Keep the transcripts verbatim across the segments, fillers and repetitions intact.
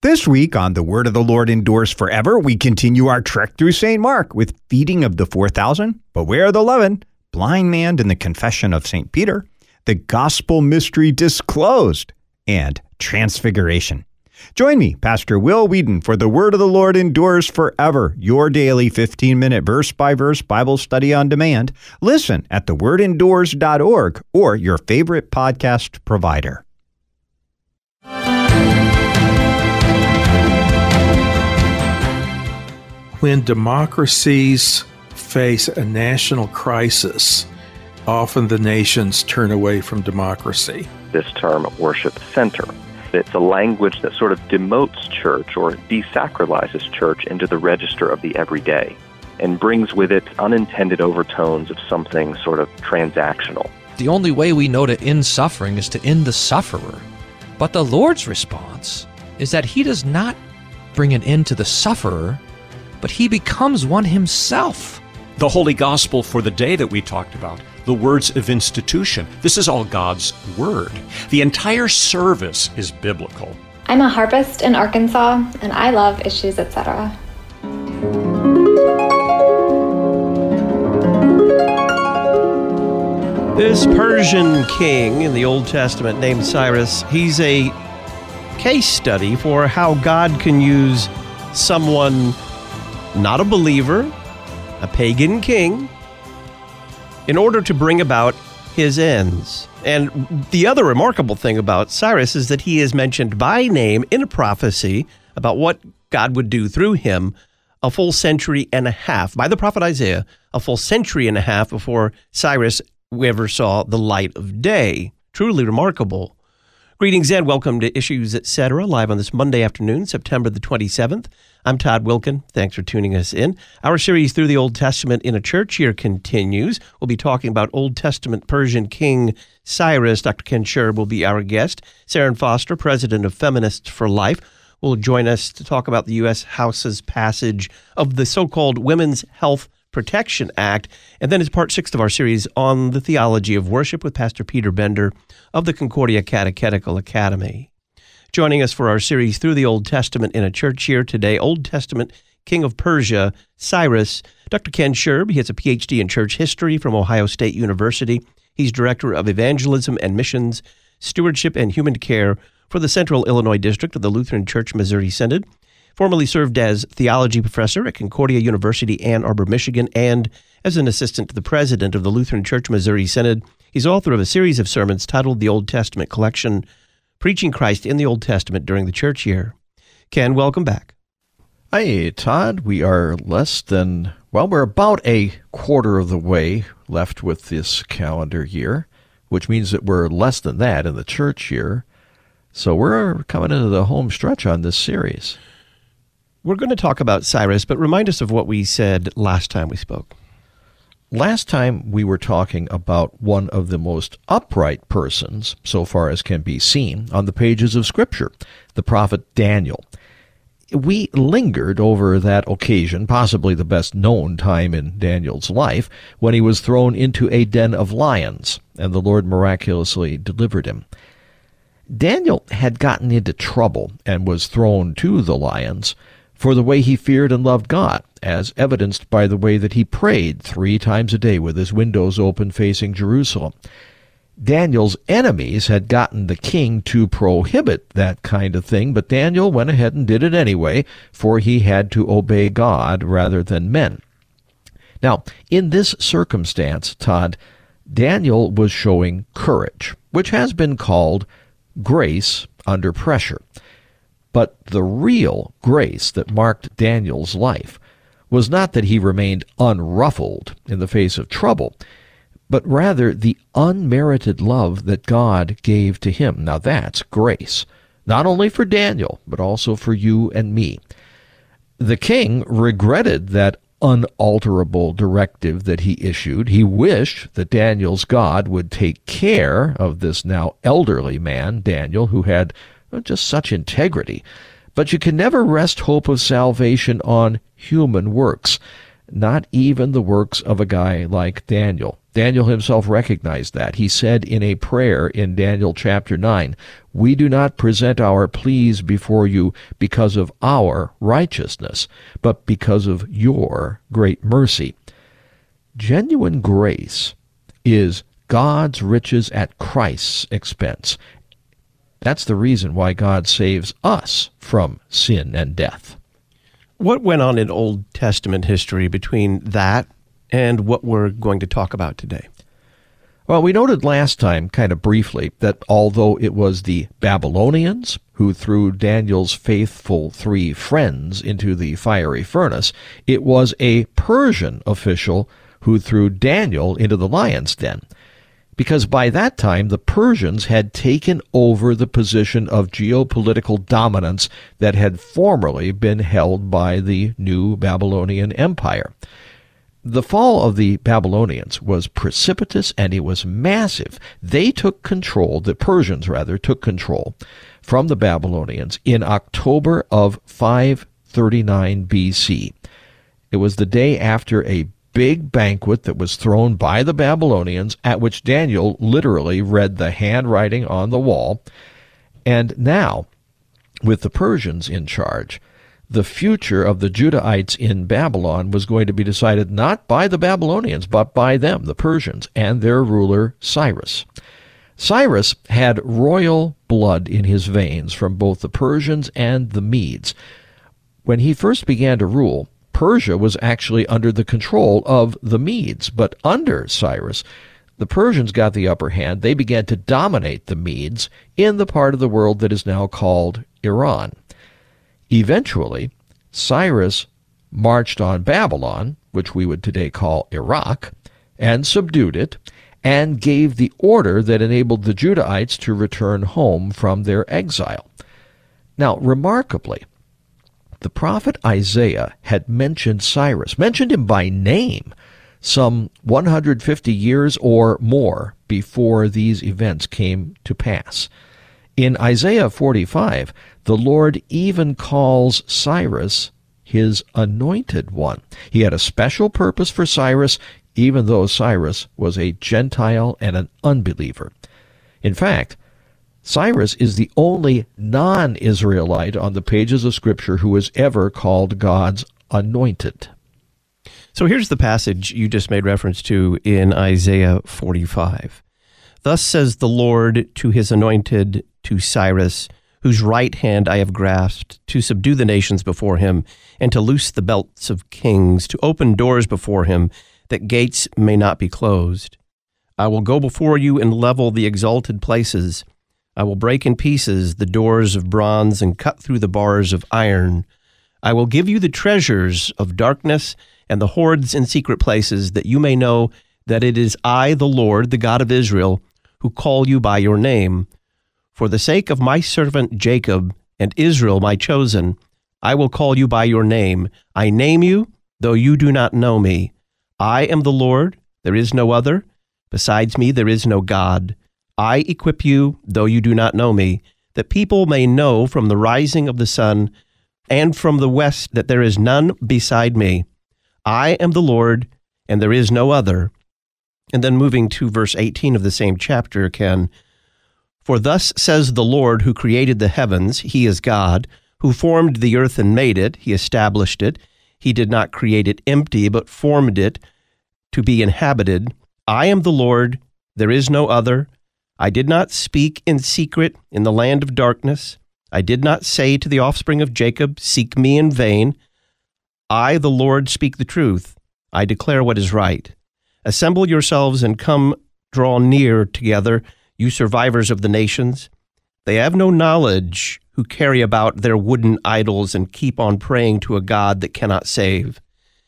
This week on The Word of the Lord Endures Forever, we continue our trek through Saint Mark with Feeding of the four thousand, Beware of the Leaven, Blind Man and the Confession of Saint Peter, The Gospel Mystery Disclosed, and Transfiguration. Join me, Pastor Will Whedon, for The Word of the Lord Endures Forever, your daily fifteen-minute verse-by-verse Bible study on demand. Listen at the word endures dot org or your favorite podcast provider. When democracies face a national crisis, often the nations turn away from democracy. This term, worship center, it's a language that sort of demotes church or desacralizes church into the register of the everyday and brings with it unintended overtones of something sort of transactional. The only way we know to end suffering is to end the sufferer. But the Lord's response is that He does not bring an end to the sufferer, but He becomes one Himself. The Holy Gospel for the day that we talked about, the words of institution, this is all God's Word. The entire service is biblical. I'm a harpist in Arkansas, and I love Issues, et cetera. This Persian king in the Old Testament named Cyrus, he's a case study for how God can use someone not a believer, a pagan king, in order to bring about his ends. And the other remarkable thing about Cyrus is that he is mentioned by name in a prophecy about what God would do through him a full century and a half, by the prophet Isaiah, a full century and a half before Cyrus ever saw the light of day. Truly remarkable. Greetings and welcome to Issues, et cetera, live on this Monday afternoon, September the twenty-seventh. I'm Todd Wilkin. Thanks for tuning us in. Our series through the Old Testament in a Church Year continues. We'll be talking about Old Testament Persian King Cyrus. Doctor Ken Sherb will be our guest. Saren Foster, president of Feminists for Life, will join us to talk about the U S House's passage of the so-called Women's Health Protection Act. And then it's part six of our series on the theology of worship with Pastor Peter Bender of the Concordia Catechetical Academy. Joining us for our series through the Old Testament in a Church Year today, Old Testament King of Persia, Cyrus, Doctor Ken Sherb. He has a P H D in church history from Ohio State University. He's director of evangelism and missions, stewardship and human care for the Central Illinois District of the Lutheran Church Missouri Synod. Formerly served as theology professor at Concordia University, Ann Arbor, Michigan, and as an assistant to the president of the Lutheran Church Missouri Synod. He's author of a series of sermons titled The Old Testament Collection, Preaching Christ in the Old Testament During the Church Year. Ken, welcome back. Hey, Todd. We are less than, well, we're about a quarter of the way left with this calendar year, which means that we're less than that in the church year. So we're coming into the home stretch on this series. We're going to talk about Cyrus, but remind us of what we said last time we spoke. Last time we were talking about one of the most upright persons, so far as can be seen, on the pages of Scripture, the prophet Daniel. We lingered over that occasion, possibly the best known time in Daniel's life, when he was thrown into a den of lions, and the Lord miraculously delivered him. Daniel had gotten into trouble and was thrown to the lions for the way he feared and loved God, as evidenced by the way that he prayed three times a day with his windows open facing Jerusalem. Daniel's enemies had gotten the king to prohibit that kind of thing, but Daniel went ahead and did it anyway, for he had to obey God rather than men. Now, in this circumstance, Todd, Daniel was showing courage, which has been called grace under pressure. But the real grace that marked Daniel's life was not that he remained unruffled in the face of trouble, but rather the unmerited love that God gave to him. Now that's grace, not only for Daniel, but also for you and me. The king regretted that unalterable directive that he issued. He wished that Daniel's God would take care of this now elderly man, Daniel, who had just such integrity. But you can never rest hope of salvation on human works. not even the works of a guy like Daniel. Daniel himself recognized that. He said in a prayer in Daniel chapter nine, "We do not present our pleas before you because of our righteousness, but because of your great mercy." Genuine grace is God's riches at Christ's expense. That's the reason why God saves us from sin and death. What went on in Old Testament history between that and what we're going to talk about today? Well, we noted last time, kind of briefly, that although it was the Babylonians who threw Daniel's faithful three friends into the fiery furnace, it was a Persian official who threw Daniel into the lion's den. Because by that time, the Persians had taken over the position of geopolitical dominance that had formerly been held by the new Babylonian Empire. The fall of the Babylonians was precipitous and it was massive. They took control, the Persians rather, took control from the Babylonians in October of five thirty-nine B C. It was the day after a big banquet that was thrown by the Babylonians, at which Daniel literally read the handwriting on the wall. And now, with the Persians in charge, the future of the Judahites in Babylon was going to be decided not by the Babylonians, but by them, the Persians, and their ruler Cyrus. Cyrus had royal blood in his veins from both the Persians and the Medes. When he first began to rule, Persia was actually under the control of the Medes, but under Cyrus, the Persians got the upper hand. They began to dominate the Medes in the part of the world that is now called Iran. Eventually, Cyrus marched on Babylon, which we would today call Iraq, and subdued it, and gave the order that enabled the Judahites to return home from their exile. Now, remarkably, the prophet Isaiah had mentioned Cyrus, mentioned him by name, some one hundred fifty years or more before these events came to pass. In Isaiah forty-five, the Lord even calls Cyrus his anointed one. He had a special purpose for Cyrus, even though Cyrus was a Gentile and an unbeliever. In fact, Cyrus is the only non-Israelite on the pages of Scripture who is ever called God's anointed. So here's the passage you just made reference to in Isaiah forty-five. "Thus says the Lord to his anointed, to Cyrus, whose right hand I have grasped, to subdue the nations before him, and to loose the belts of kings, to open doors before him, that gates may not be closed. I will go before you and level the exalted places. I will break in pieces the doors of bronze and cut through the bars of iron. I will give you the treasures of darkness and the hoards in secret places, that you may know that it is I, the Lord, the God of Israel, who call you by your name. For the sake of my servant Jacob and Israel, my chosen, I will call you by your name. I name you, though you do not know me. I am the Lord, there is no other. Besides me, there is no God. I equip you, though you do not know me, that people may know from the rising of the sun and from the west that there is none beside me. I am the Lord, and there is no other." And then moving to verse eighteen of the same chapter, Ken, "For thus says the Lord who created the heavens, he is God, who formed the earth and made it, he established it. He did not create it empty, but formed it to be inhabited. I am the Lord, there is no other. I did not speak in secret in the land of darkness. I did not say to the offspring of Jacob, seek me in vain. I, the Lord, speak the truth. I declare what is right. Assemble yourselves and come draw near together, you survivors of the nations. They have no knowledge who carry about their wooden idols and keep on praying to a God that cannot save.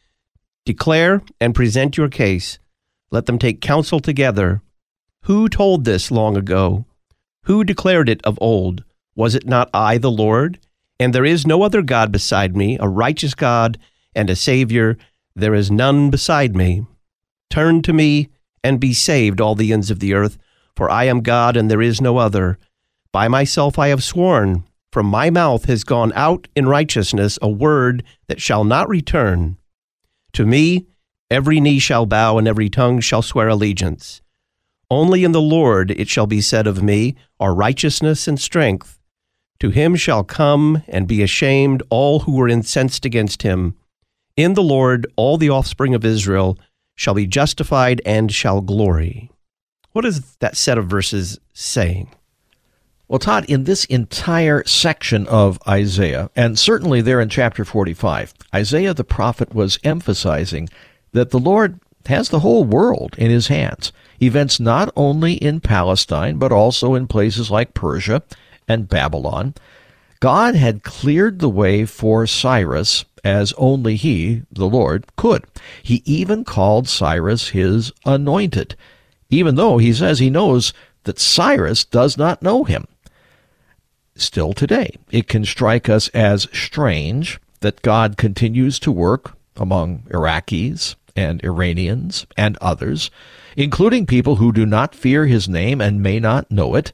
Declare and present your case. Let them take counsel together. Who told this long ago? Who declared it of old? Was it not I, the Lord? And there is no other God beside me, a righteous God and a Savior. There is none beside me. Turn to me and be saved, all the ends of the earth, for I am God and there is no other. By myself I have sworn, from my mouth has gone out in righteousness a word that shall not return. To me, every knee shall bow and every tongue shall swear allegiance. Only in the Lord it shall be said of me, are righteousness and strength. To him shall come and be ashamed all who were incensed against him. In the Lord all the offspring of Israel shall be justified and shall glory. What is that set of verses saying? Well, Todd, in this entire section of Isaiah, and certainly there in chapter forty-five, Isaiah the prophet was emphasizing that the Lord has the whole world in his hands. Events not only in Palestine, but also in places like Persia and Babylon. God had cleared the way for Cyrus as only he, the Lord, could. He even called Cyrus his anointed, even though he says he knows that Cyrus does not know him. Still today, it can strike us as strange that God continues to work among Iraqis and Iranians and others, including people who do not fear his name and may not know it.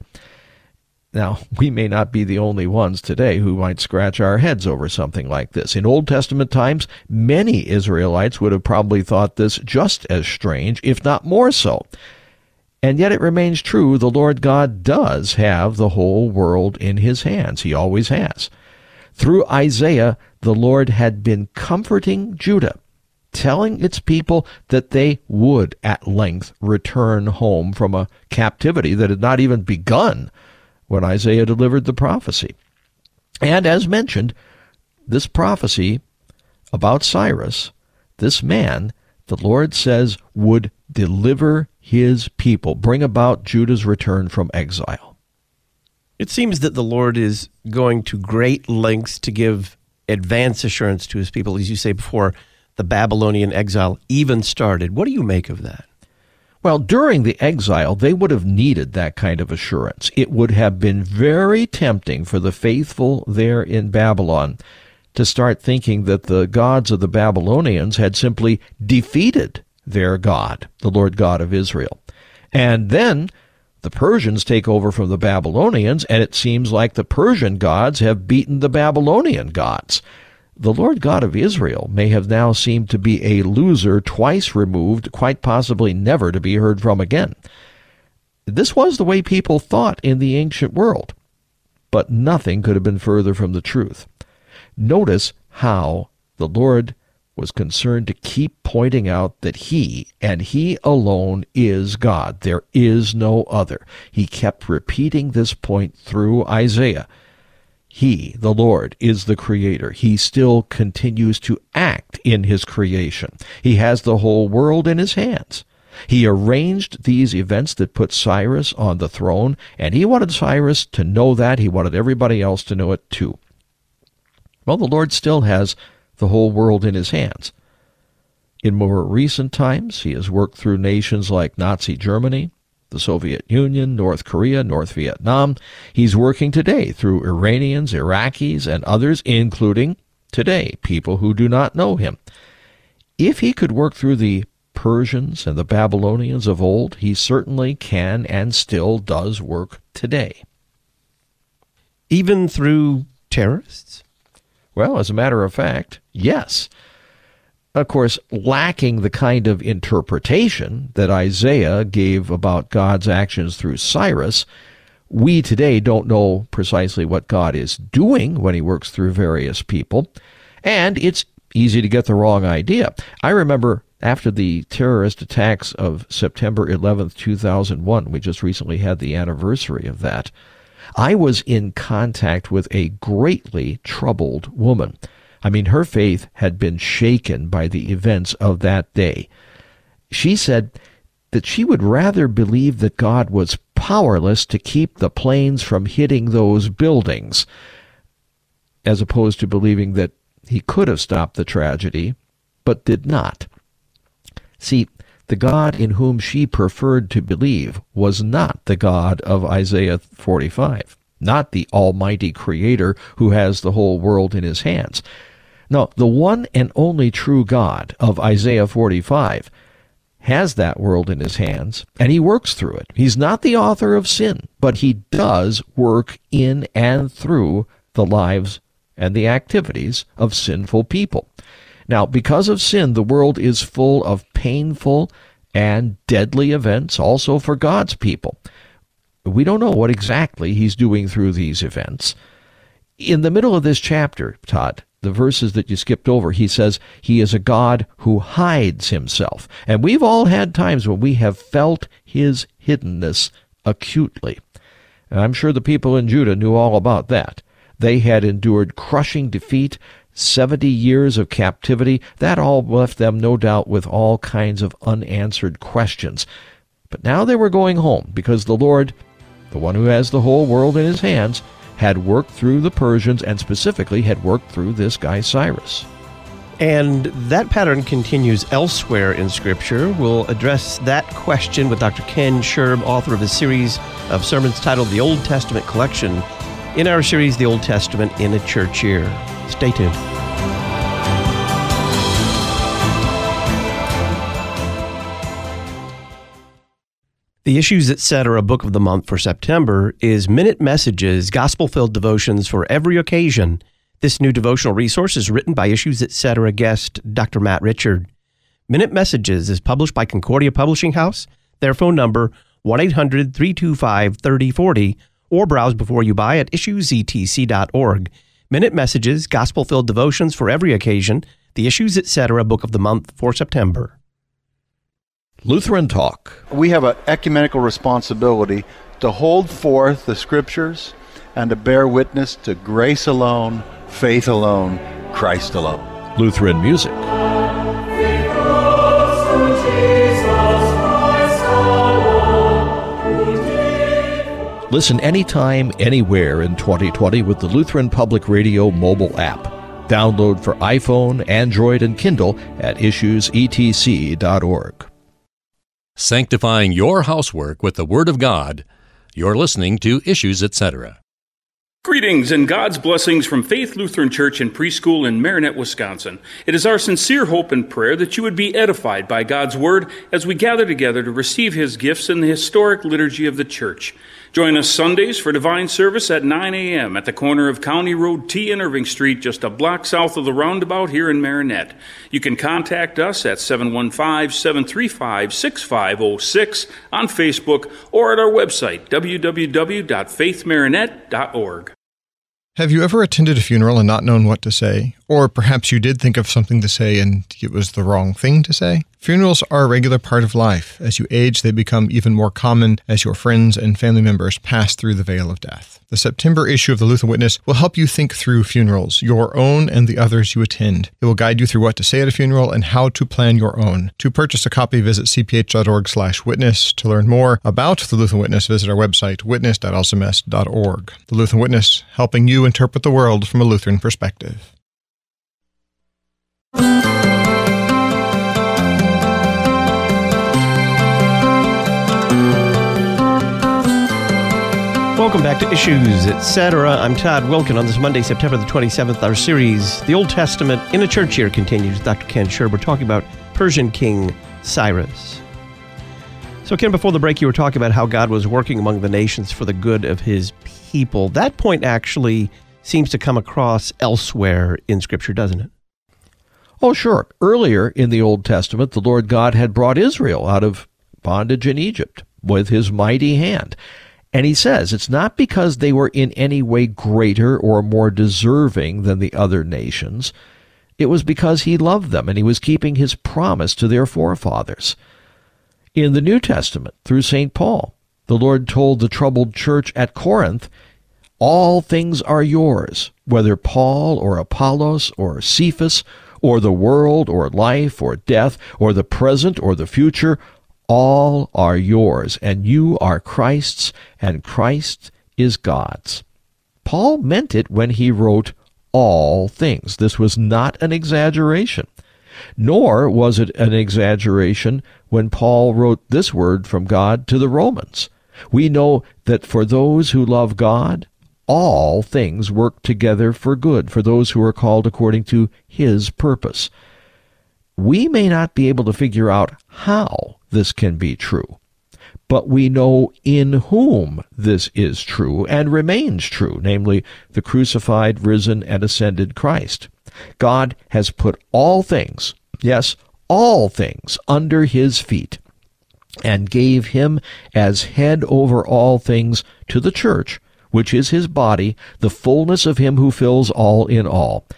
Now, we may not be the only ones today who might scratch our heads over something like this. In Old Testament times, many Israelites would have probably thought this just as strange, if not more so. And yet it remains true, the Lord God does have the whole world in his hands. He always has. Through Isaiah, the Lord had been comforting Judah, telling its people that they would at length return home from a captivity that had not even begun when Isaiah delivered the prophecy. And as mentioned, this prophecy about Cyrus, this man, the Lord says, would deliver his people, bring about Judah's return from exile. It seems that the Lord is going to great lengths to give advance assurance to his people, as you say, before the Babylonian exile even started. What do you make of that? Well, during the exile, they would have needed that kind of assurance. It would have been very tempting for the faithful there in Babylon to start thinking that the gods of the Babylonians had simply defeated their God, the Lord God of Israel. And then the Persians take over from the Babylonians, and it seems like the Persian gods have beaten the Babylonian gods. The Lord God of Israel may have now seemed to be a loser twice removed, quite possibly never to be heard from again. This was the way people thought in the ancient world, but nothing could have been further from the truth. Notice how the Lord was concerned to keep pointing out that he, and he alone, is God. There is no other. He kept repeating this point through Isaiah. He, the Lord, is the Creator. He still continues to act in his creation. He has the whole world in his hands. He arranged these events that put Cyrus on the throne, and he wanted Cyrus to know that. He wanted everybody else to know it too. Well, the Lord still has the whole world in his hands. In more recent times, he has worked through nations like Nazi Germany, the Soviet Union, North Korea, North Vietnam. He's working today through Iranians, Iraqis, and others, including, today, people who do not know him. If he could work through the Persians and the Babylonians of old, he certainly can and still does work today. Even through terrorists? Well, as a matter of fact, yes. Of course, lacking the kind of interpretation that Isaiah gave about God's actions through Cyrus, we today don't know precisely what God is doing when he works through various people, and it's easy to get the wrong idea. I remember after the terrorist attacks of September eleventh, two thousand one, we just recently had the anniversary of that, I was in contact with a greatly troubled woman. I mean, her faith had been shaken by the events of that day. She said that she would rather believe that God was powerless to keep the planes from hitting those buildings, as opposed to believing that he could have stopped the tragedy, but did not. See, the God in whom she preferred to believe was not the God of Isaiah forty-five, not the Almighty Creator who has the whole world in his hands. No, the one and only true God of Isaiah forty-five has that world in his hands, and he works through it. He's not the author of sin, but he does work in and through the lives and the activities of sinful people. Now, because of sin, the world is full of painful and deadly events also for God's people. We don't know what exactly he's doing through these events. In the middle of this chapter, Todd, the verses that you skipped over, he says he is a God who hides himself. And we've all had times when we have felt his hiddenness acutely. And I'm sure the people in Judah knew all about that. They had endured crushing defeat, seventy years of captivity. That all left them, no doubt, with all kinds of unanswered questions. But now they were going home because the Lord, the one who has the whole world in his hands, had worked through the Persians and specifically had worked through this guy Cyrus. And that pattern continues elsewhere in Scripture. We'll address that question with Doctor Ken Sherb, author of a series of sermons titled The Old Testament Collection, in our series, The Old Testament in a Church Year. Stay tuned. The Issues Etc. book of the month for September is Minute Messages, Gospel-Filled Devotions for Every Occasion. This new devotional resource is written by Issues Etc. guest Doctor Matt Richard. Minute Messages is published by Concordia Publishing House. Their phone number, one eight hundred, three two five, three oh four oh, or browse before you buy at issues e t c dot org. Minute Messages, Gospel-Filled Devotions for Every Occasion, the Issues Etc. book of the month for September. Lutheran Talk. We have an ecumenical responsibility to hold forth the Scriptures and to bear witness to grace alone, faith alone, Christ alone. Lutheran Music. Listen anytime, anywhere in twenty twenty with the Lutheran Public Radio mobile app. Download for iPhone, Android, and Kindle at issues e t c dot org. Sanctifying your housework with the Word of God. You're listening to Issues Etc. Greetings and God's blessings from Faith Lutheran Church and Preschool in Marinette, Wisconsin. It is our sincere hope and prayer that you would be edified by God's Word as we gather together to receive His gifts in the historic liturgy of the Church. Join us Sundays for Divine Service at nine a.m. at the corner of County Road T and Irving Street, just a block south of the roundabout here in Marinette. You can contact us at seven one five, seven three five, six five zero six on Facebook or at our website, w w w dot faith marinette dot org. Have you ever attended a funeral and not known what to say? Or perhaps you did think of something to say and it was the wrong thing to say? Funerals are a regular part of life. As you age, they become even more common as your friends and family members pass through the veil of death. The September issue of the Lutheran Witness will help you think through funerals, your own and the others you attend. It will guide you through what to say at a funeral and how to plan your own. To purchase a copy, visit c p h dot org slash witness. To learn more about the Lutheran Witness, visit our website, witness dot l c m s dot org. The Lutheran Witness, helping you interpret the world from a Lutheran perspective. Welcome back to Issues Etc. I'm Todd Wilkin. On this Monday, September the twenty-seventh, our series, The Old Testament in a Church Year, continues with Doctor Ken Sherb. We're talking about Persian King Cyrus. So, Ken, before the break, you were talking about how God was working among the nations for the good of his people. That point actually seems to come across elsewhere in Scripture, doesn't it? Oh, sure. Earlier in the Old Testament, the Lord God had brought Israel out of bondage in Egypt with his mighty hand. And he says it's not because they were in any way greater or more deserving than the other nations. It was because he loved them and he was keeping his promise to their forefathers. In the New Testament, through Saint Paul, the Lord told the troubled church at Corinth, all things are yours, whether Paul or Apollos or Cephas or the world or life or death or the present or the future, all are yours, and you are Christ's, and Christ is God's. Paul meant it when he wrote all things. This was not an exaggeration. Nor was it an exaggeration when Paul wrote this word from God to the Romans. We know that for those who love God, all things work together for good, for those who are called according to his purpose. We may not be able to figure out how this can be true, but we know in whom this is true and remains true, namely the crucified, risen, and ascended Christ. God has put all things, yes, all things under his feet, and gave him as head over all things to the church, which is his body, the fullness of him who fills all in all.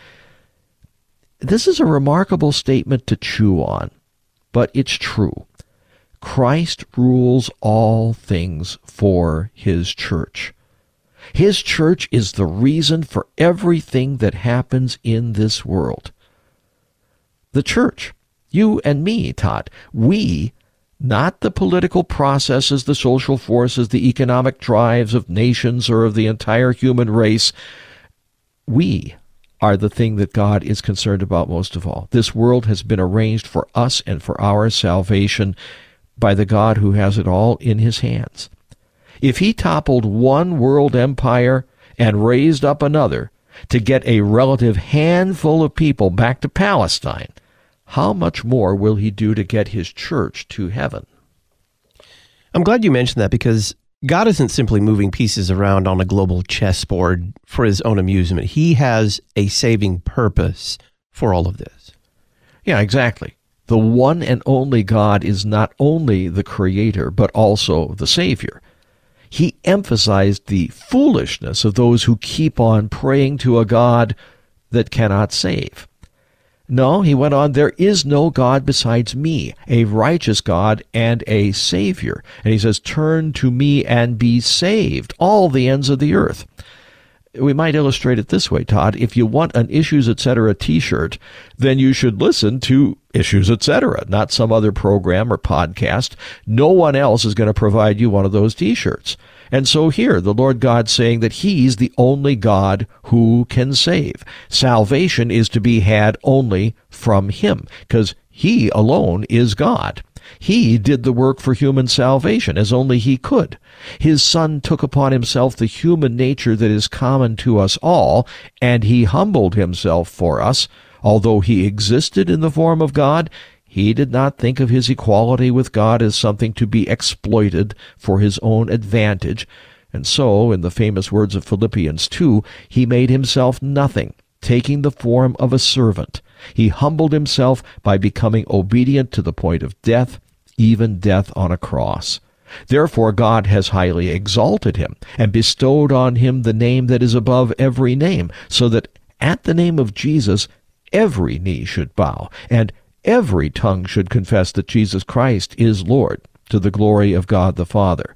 This is a remarkable statement to chew on, but it's true. Christ rules all things for his church. His church is the reason for everything that happens in this world. The church, you and me, Todd, we, not the political processes, the social forces, the economic drives of nations or of the entire human race, we are the thing that God is concerned about most of all. This world has been arranged for us and for our salvation by the God who has it all in his hands. If he toppled one world empire and raised up another to get a relative handful of people back to Palestine, how much more will he do to get his church to heaven? I'm glad you mentioned that, because God isn't simply moving pieces around on a global chessboard for his own amusement. He has a saving purpose for all of this. Yeah, exactly. The one and only God is not only the creator, but also the Savior. He emphasized the foolishness of those who keep on praying to a God that cannot save. No, he went on, there is no God besides me, a righteous God and a Savior. And he says, turn to me and be saved, all the ends of the earth. We might illustrate it this way, Todd. If you want an Issues Etc. t-shirt, then you should listen to Issues Etc., not some other program or podcast. No one else is going to provide you one of those t-shirts. And so here, the Lord God saying that he's the only God who can save. Salvation is to be had only from him, because he alone is God. He did the work for human salvation as only he could. His Son took upon himself the human nature that is common to us all, and he humbled himself for us. Although he existed in the form of God, he did not think of his equality with God as something to be exploited for his own advantage. And so, in the famous words of Philippians two, he made himself nothing, taking the form of a servant. He humbled himself by becoming obedient to the point of death, even death on a cross. Therefore God has highly exalted him and bestowed on him the name that is above every name, so that at the name of Jesus every knee should bow, and every tongue should confess that Jesus Christ is Lord, to the glory of God the Father.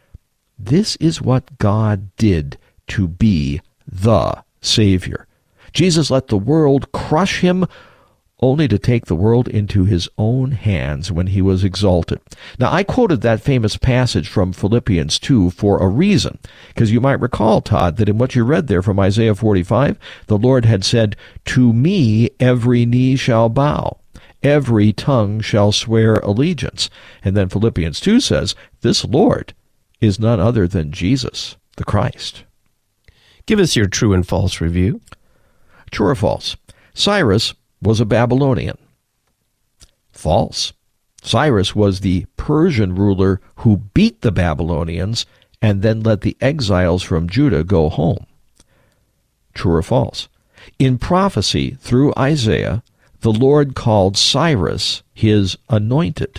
This is what God did to be the Savior. Jesus let the world crush him, only to take the world into his own hands when he was exalted. Now, I quoted that famous passage from Philippians two for a reason, because you might recall, Todd, that in what you read there from Isaiah forty-five, the Lord had said, "To me every knee shall bow, every tongue shall swear allegiance." And then Philippians two says, this Lord is none other than Jesus, the Christ. Give us your true and false review. True or false? Cyrus was a Babylonian. False. Cyrus was the Persian ruler who beat the Babylonians and then let the exiles from Judah go home. True or false? In prophecy through Isaiah, the Lord called Cyrus his anointed.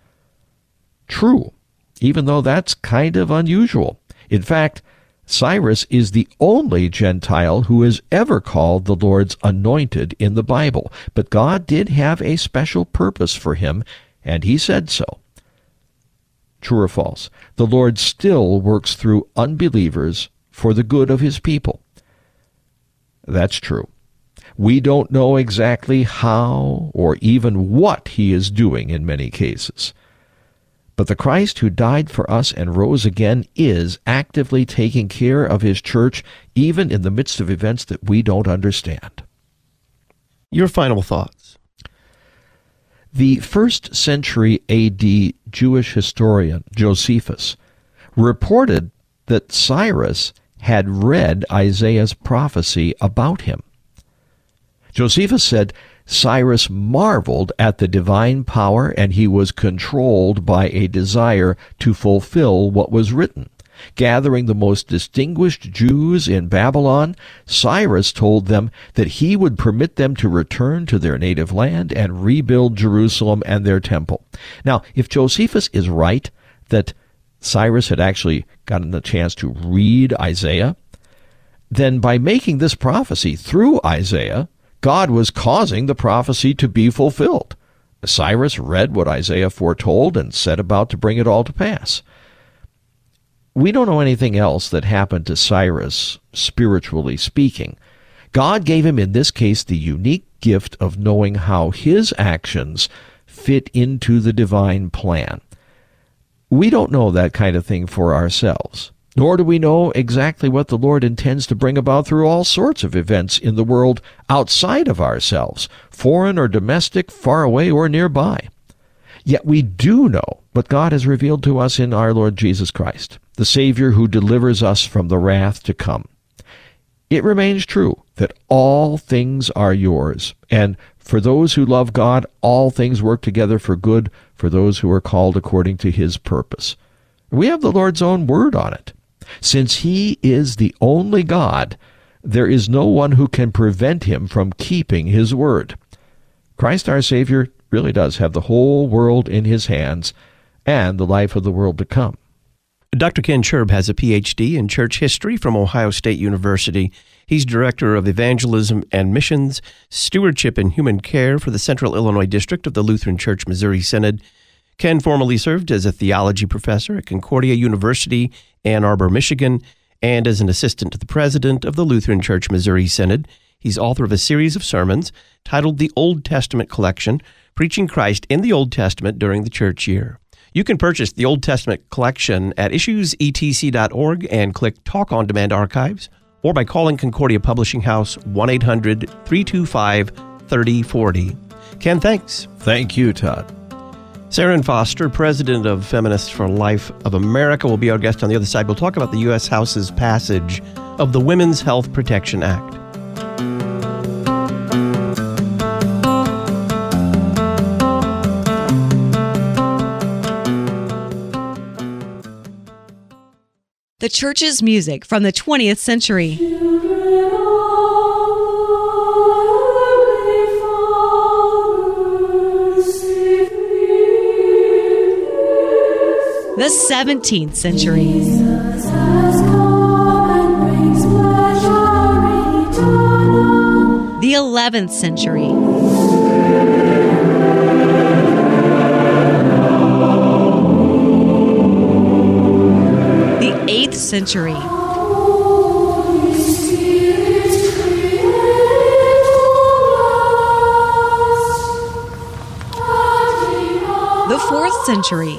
True, even though that's kind of unusual. In fact, Cyrus is the only Gentile who is ever called the Lord's anointed in the Bible. But God did have a special purpose for him, and he said so. True or false? The Lord still works through unbelievers for the good of his people. That's true. We don't know exactly how or even what he is doing in many cases. But the Christ who died for us and rose again is actively taking care of his church, even in the midst of events that we don't understand. Your final thoughts. The first century A D Jewish historian Josephus reported that Cyrus had read Isaiah's prophecy about him. Josephus said, Cyrus marveled at the divine power, and he was controlled by a desire to fulfill what was written. Gathering the most distinguished Jews in Babylon, Cyrus told them that he would permit them to return to their native land and rebuild Jerusalem and their temple. Now, if Josephus is right that Cyrus had actually gotten the chance to read Isaiah, then by making this prophecy through Isaiah, God was causing the prophecy to be fulfilled. Cyrus read what Isaiah foretold and set about to bring it all to pass. We don't know anything else that happened to Cyrus, spiritually speaking. God gave him, in this case, the unique gift of knowing how his actions fit into the divine plan. We don't know that kind of thing for ourselves, nor do we know exactly what the Lord intends to bring about through all sorts of events in the world outside of ourselves, foreign or domestic, far away or nearby. Yet we do know what God has revealed to us in our Lord Jesus Christ, the Savior who delivers us from the wrath to come. It remains true that all things are yours, and for those who love God, all things work together for good for those who are called according to his purpose. We have the Lord's own word on it. Since he is the only God, there is no one who can prevent him from keeping his word. Christ our Savior really does have the whole world in his hands and the life of the world to come. Doctor Ken Sherb has a P H D in church history from Ohio State University. He's Director of Evangelism and Missions, Stewardship and Human Care for the Central Illinois District of the Lutheran Church Missouri Synod. Ken formerly served as a theology professor at Concordia University, Ann Arbor, Michigan, and as an assistant to the president of the Lutheran Church Missouri Synod. He's author of a series of sermons titled The Old Testament Collection, Preaching Christ in the Old Testament During the Church Year. You can purchase the Old Testament collection at issues e t c dot org and click Talk on Demand Archives, or by calling Concordia Publishing House one eight hundred, three two five, three oh four oh. Ken, thanks. Thank you, Todd. Saren Foster, president of Feminists for Life of America, will be our guest on the other side. We'll talk about the U S House's passage of the Women's Health Protection Act. The church's music from the twentieth century. The seventeenth century. The eleventh century. The eighth century. The fourth century.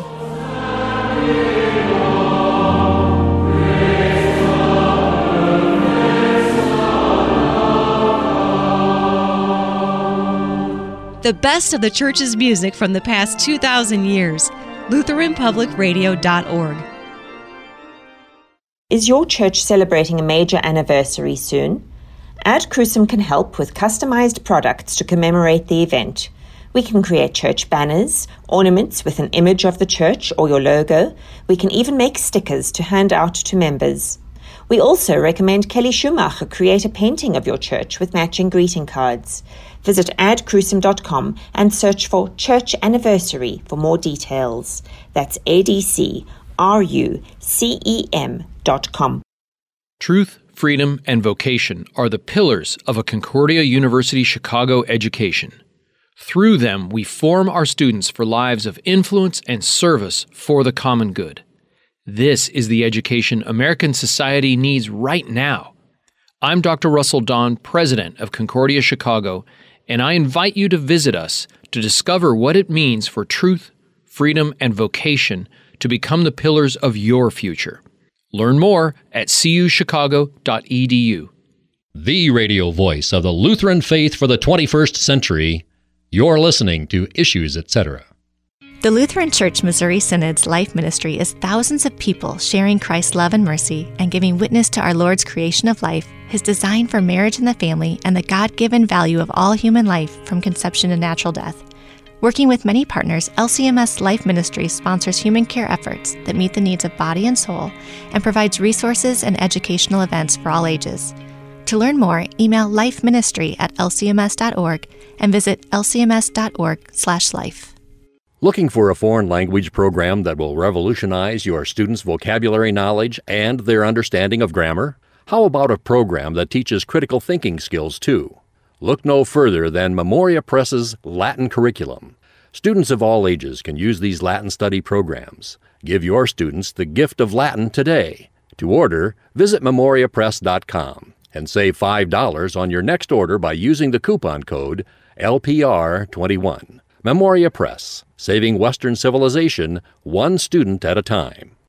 The best of the church's music from the past two thousand years. Lutheran Public Radio dot org. Is your church celebrating a major anniversary soon? Ad Crucem can help with customized products to commemorate the event. We can create church banners, ornaments with an image of the church or your logo. We can even make stickers to hand out to members. We also recommend Kelly Schumacher create a painting of your church with matching greeting cards. Visit ad crucem dot com and search for Church Anniversary for more details. That's A D C R U C E M dot com. Truth, freedom, and vocation are the pillars of a Concordia University Chicago education. Through them, we form our students for lives of influence and service for the common good. This is the education American society needs right now. I'm Doctor Russell Don, president of Concordia Chicago, and I invite you to visit us to discover what it means for truth, freedom, and vocation to become the pillars of your future. Learn more at c u chicago dot e d u. The radio voice of the Lutheran faith for the twenty-first century. You're listening to Issues, et cetera. The Lutheran Church Missouri Synod's life ministry is thousands of people sharing Christ's love and mercy and giving witness to our Lord's creation of life, his design for marriage and the family, and the God-given value of all human life from conception to natural death. Working with many partners, L C M S Life Ministry sponsors human care efforts that meet the needs of body and soul and provides resources and educational events for all ages. To learn more, email lifeministry at l c m s dot org and visit l c m s dot org slash life. Looking for a foreign language program that will revolutionize your students' vocabulary knowledge and their understanding of grammar? How about a program that teaches critical thinking skills too? Look no further than Memoria Press's Latin curriculum. Students of all ages can use these Latin study programs. Give your students the gift of Latin today. To order, visit memoria press dot com and save five dollars on your next order by using the coupon code L P R twenty-one. Memoria Press, saving Western civilization one student at a time.